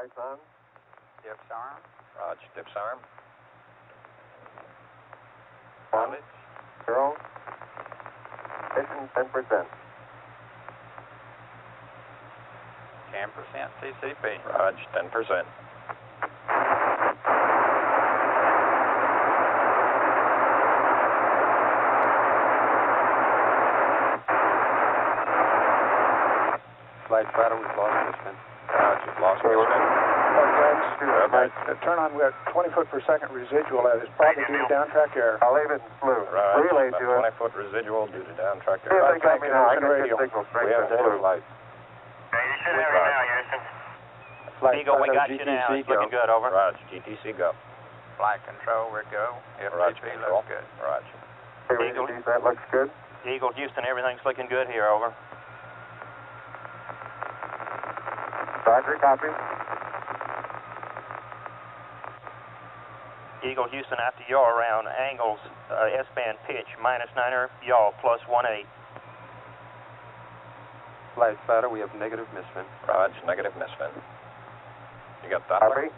Lights on. Dips arm. Roger, dips arm. One. Zero. Mission 10%. 10% TCP. Roger, 10%. Flight Fighter, we've lost Misfit. Roger, lost Misfit. Turn on, we have 20 foot per second residual. That is probably due to down track error. I'll leave it in blue. Roger, Relay about to it. 20-foot residual due to down track See if error. they got me now. I can radio. get signal straight We have to data blue. lights. You should have it now, Houston. Flight Eagle, we Fighter, got you now. GTC, It's looking good, over. Roger, GTC go. Flight control, we're go. Roger, FTP control. looks good. Roger. Eagle. That looks good. Eagle, Houston, everything's looking good here, over. Roger, copy. Eagle, Houston, after yaw around angles, S-band pitch, -9er, yaw, +18. Flight Fighter, we have negative Misfit. Roger, negative Misfit. You got Doppler? Copy.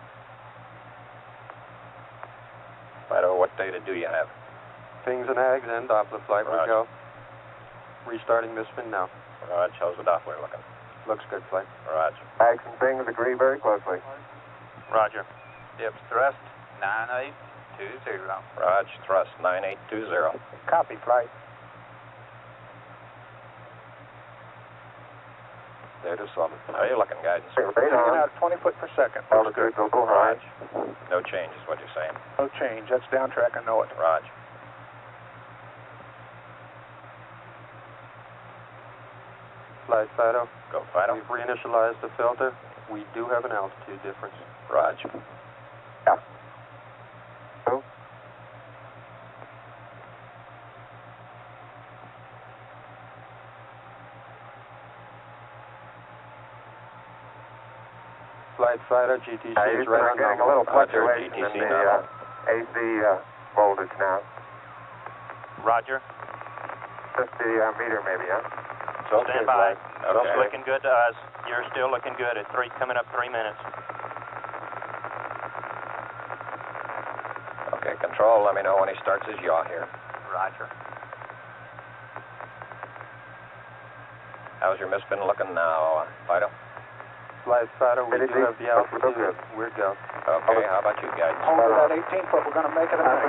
Fido, what data do you have? Pings and Ags and Doppler flight, we Roger. go. Restarting Misfit now. Roger, how's the Doppler looking? Looks good, flight. Roger. Ags and things agree very closely. Roger. Dips thrust, 9820. Roger, thrust 9820. Copy, flight. Data solid. How are you looking, guidance? Taking Radar. out 20 foot per second. Altitude will go high. Roger. No change is what you're saying. No change. That's down track, I know it. Roger. Flight Fido, Go Fido. we've reinitialized the filter. We do have an altitude difference. Roger. Yeah. Two. Flight Fighter, GTC is Houston, right I'm on getting a normal. little Roger, fluctuation in GTC the now. AC voltage now. Roger. 50 meter maybe, huh? It's okay, Stand by. Flight. It's Okay. looking good to us. You're still looking good at coming up 3 minutes. Okay, control, let me know when he starts his yaw here. Roger. How's your Misfit looking now, Fido? Flight Fighter, we do Anything? have the Looks altitude. good. We're go. Okay, how about you, guidance? Hold to that 18 foot. We're going to make it enough.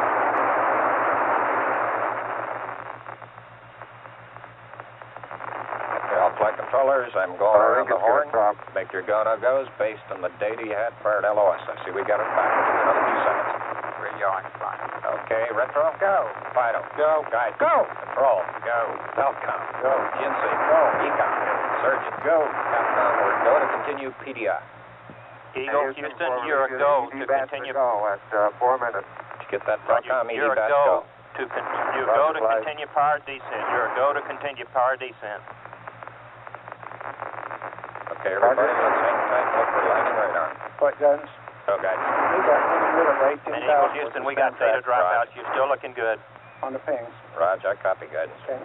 Okay, all flight controllers, I'm going around the horn. Make your go-no-goes based on the data you had prior to LOS. I see we got it back. Give me another few seconds. We're yawing flight. Okay, retro. Go. Fido. Go. Guide. Go. Control. Go. Telcom. Go. GNC. Go. Econ. Surgeon. Go. Capcom. We're go to continue PDI. Eagle, Houston, you're a go to continue. Go at 4 minutes. Did you get that Roger, Telcom ED you're a batch go. go? You're a go to flight. continue power descent. You're a go to continue power descent. Okay, everybody, let's hang tight and look for landing radar. Flight guidance. Go, guys. We got looking good at 18,000. And Eagle, Houston, we got data dropouts. You're still looking good. On the pings. Roger, I copy guidance. Okay.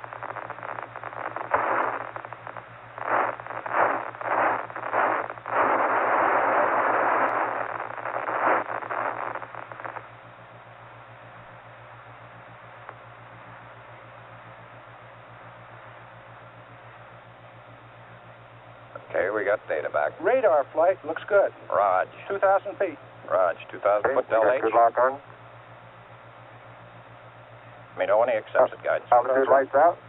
Okay, we got data back. Radar flight looks good. Raj. 2,000 feet. Raj, 2,000 foot Del H. Good lock on. Let me know when he accepts it, guidance. Altitude lights out.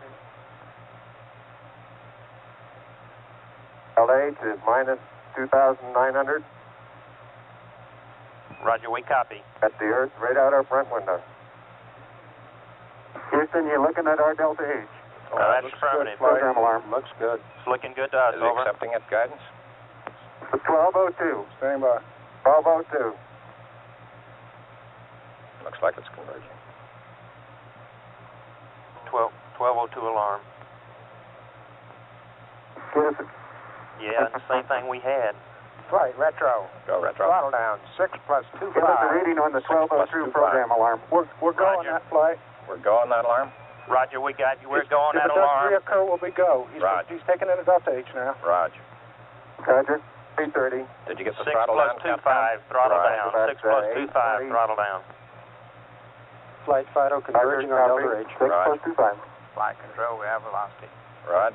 LH is minus 2,900 Roger, we copy. at the Earth, right out our front window. Houston, you're looking at our Delta H. That's looks affirmative. good, flight. Program alarm. Looks good. It's looking good to us, Is he over. accepting it, guidance? 1202. Stand by. 1202. Looks like it's converging. 1202 alarm. Yeah, the same thing we had. Flight, retro. Go, retro. Throttle down. 6 plus 2, Give us a 5. reading on the 1202 2, program alarm. We're going Roger. that flight. We're going that alarm? Roger, we got you. We're going If that it does alarm. reoccur, we'll be go. Roger. He's taking in a Delta H now. Raj. Roger. 330. Did you get the 6 throttle plus down, 25, throttle Right. down. That's, 6 plus 25, 820. throttle down. Flight Fido converging on Delta H. 6 Right. plus 25. Flight control, we have velocity. Rog.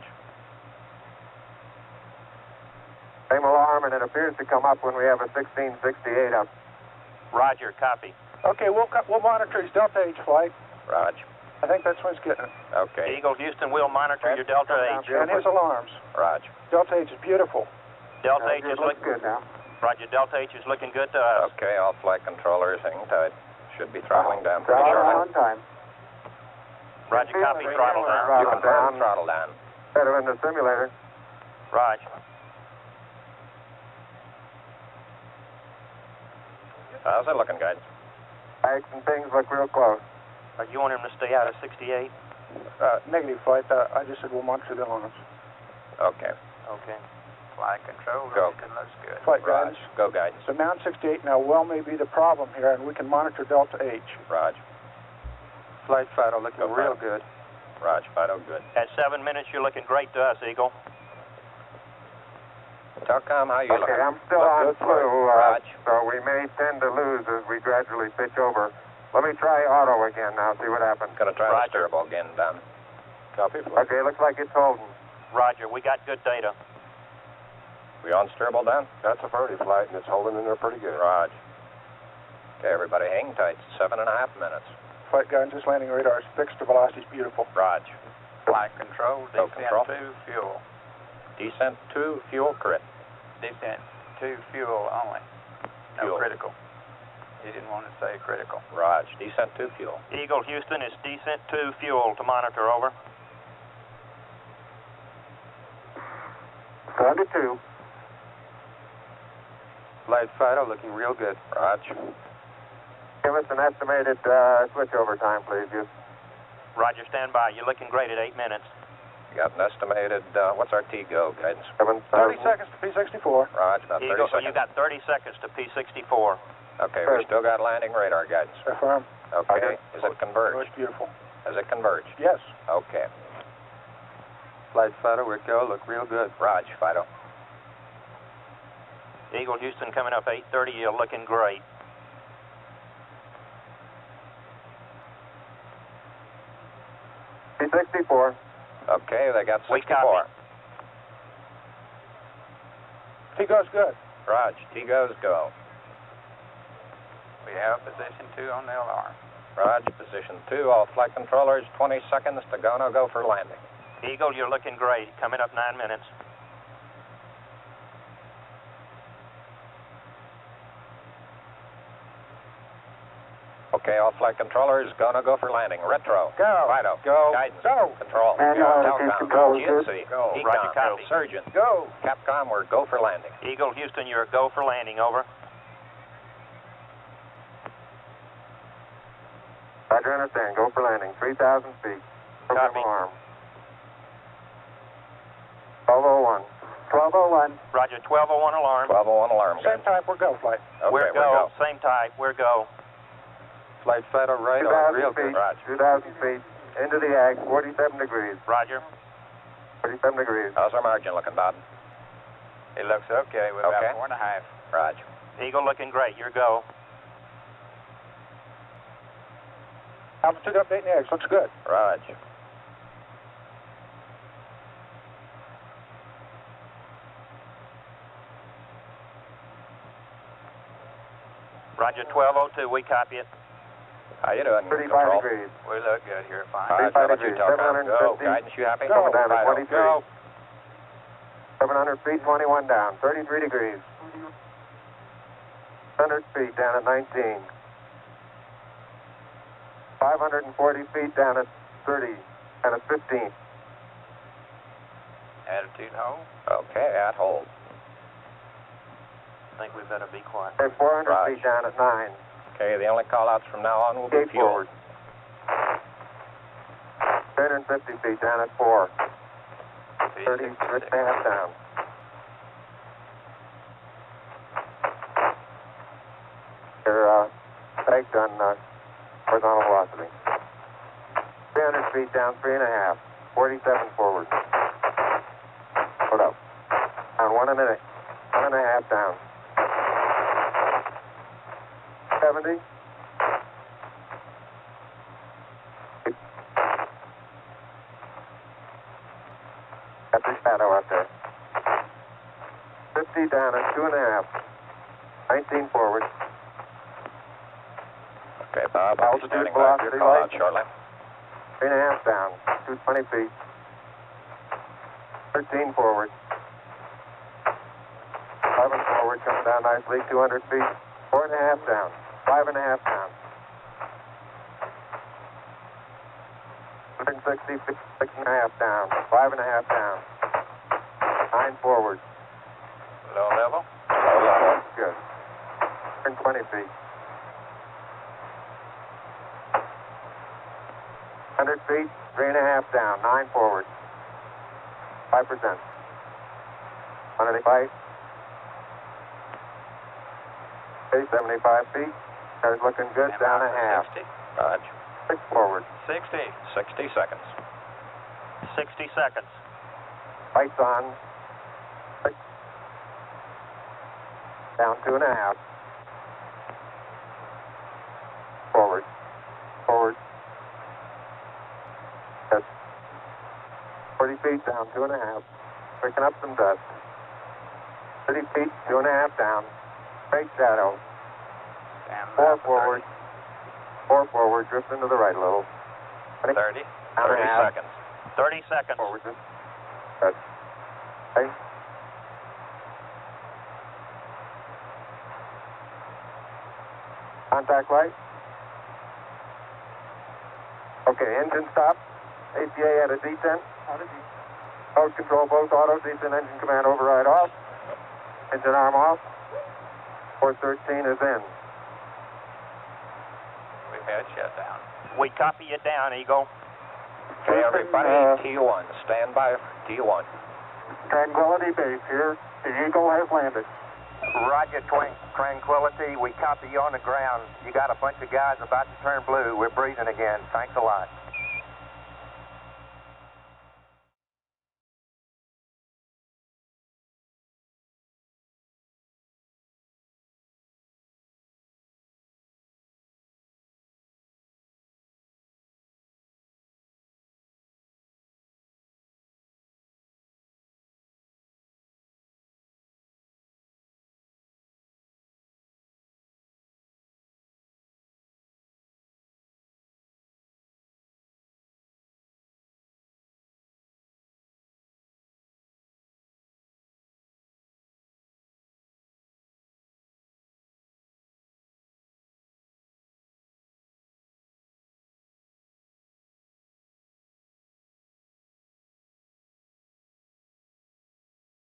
Same alarm, and it appears to come up when we have a 1668 up. Roger, copy. Okay, we'll monitor his Delta H flight. Rog. I think that's what he's getting. Okay. Eagle Houston will monitor your Delta H. And his alarms. Rog. Delta H is beautiful. Delta H It is looks looking good now. Roger, Delta H is looking good to us. Okay, all flight controllers hang tight. Should be throttling down pretty Throttle shortly. on time. Roger, copy, throttle down. You confirm throttle down. Better in the simulator. Roger. How's it looking, guys? Bags and things look real close. Are you want him to stay out of 68? Negative flight. I just said we'll monitor the alarms. Okay. Okay. Flight control, Go. everything looks good. Flight Rog. guidance. Go guidance. So Mount 68 now well may be the problem here, and we can monitor Delta H. Rog. Flight Fido looking Go real Fido. good. Rog. Fido, good. At 7 minutes, you're looking great to us, Eagle. Telcom, how you Okay, looking? I'm still Look on good, flu, Rog. so we may tend to lose as we gradually pitch over. Let me try auto again now, see what happens. Gonna try Roger. the turbo again, Dan. Copy. Okay, looks like it's holding. Roger, we got good data. We on turbo down? That's a 30 flight, and it's holding in there pretty good. Rog. Okay, everybody hang tight. 7.5 minutes. Flight guidance, this landing radar is fixed. The velocity is beautiful. Rog. Flight control, Go descent control. to fuel. Descent 2, fuel crit. Descent to fuel only. No Fuel. critical. He didn't want to say critical. Rog. Descent 2, fuel. Eagle Houston is descent to fuel to monitor, over. 72. Flight Fido looking real good. Rog. Give us an estimated switchover time, please. You. Roger, stand by. You're looking great at 8 minutes. You got an estimated, what's our T-go guidance? 30 seconds to P64. Rog, about 30 Eagle, seconds. you got 30 seconds to P64. Okay, we still got landing radar guidance. Affirm. Okay, is it Oh, converged? it's beautiful. Is it converged? Yes. Okay. Flight Fido, we're go. Look real good. Rog, Fido. Eagle Houston coming up 8:30. You're looking great. P64. Okay, they got We 64. copy. He goes good. Rog, T-goes go. We have position 2 on the alarm. Rog, position 2, all flight controllers, 20 seconds to go, no go for landing. Eagle, you're looking great. Coming up 9 minutes. Okay, all flight controllers, go for landing. Retro. Go. Fido. Go. Guidance. Go. Control. And, Telcom. control is good. GNC. Go. Ecom. Roger, copy. Surgeon. Go. Capcom, we're go for landing. Eagle Houston, you're a go for landing, over. Roger, understand. Go for landing. 3,000 feet. Program Copy. alarm. 1201. 1201. Roger, 1201 alarm. 1201 alarm, Same guys. time, we're go, flight. Okay, We're go. Same type, we're go. Flight Fido right 2,000 feet. Roger. 2,000 feet. Into the ag. 47 degrees. Roger. 47 degrees. How's our margin looking, Bob? It looks okay. We're Okay. about 4.5. Rog. Eagle looking great, you're go. Altitude update in the eggs. Looks good. Rog. Roger, 1202, we copy it. How you doing, 35 control? degrees. We look good here, fine. Rog, 35 how about you, degrees. Telcom? Go. 750. Guidance, you happy? Go. Down to Fido. 23. Go. 700 feet, 21 down. 33 degrees. 100 feet down at 19. 540 feet down at 30 and at 15. Attitude hold. Okay, at hold. I think we better be quiet. And 400 Rog. feet down at 9. Okay, the only call-outs from now on will be Gate fuel. forward. 350 feet down at 4. 30 and a half down. They're pegged on horizontal velocity. 300 feet down, 3.5. 47 forward. Hold up. Down 1 a minute. 1.5 down. 70. Got the shadow out there. 50 down at 2.5. 19 forward. Okay, Bob. I'll be Altitude standing by for your velocity call out light. shortly. 3.5 down. 220 feet. 13 forward. 11 forward, coming down nicely. 200 feet. 4.5 down. 5.5 down. 160 feet. 6.5 down. 5.5 down. 9 forward. Low level. Low level. Good. 120 feet. 100 feet. 3.5 down. 9 forward. 5%. 185. Okay, 75 feet. Car's looking good. Down a half. 60. Roger. 6 forward. 60. 60 seconds. 60 seconds. Lights on. 6. Down 2.5. Forward. Forward. Yes. 40 feet down 2.5. Picking up some dust. 30 feet, 2.5 down. Straight shadow. Stand 4 by for forward. 4 forward. Drifting to the right a little. 30. 30 Down a half. seconds. 30 seconds. Forward. Good. Okay. Contact light. Okay, engine stop. APA at a D10. Mode control both auto, decent engine command override off. Engine arm off. 413 is in. We've had shutdown. We copy you down, Eagle. Okay, everybody, T1. Stand by for T1. Tranquility Base here. The Eagle has landed. Roger, Tranquility. We copy you on the ground. You got a bunch of guys about to turn blue. We're breathing again. Thanks a lot.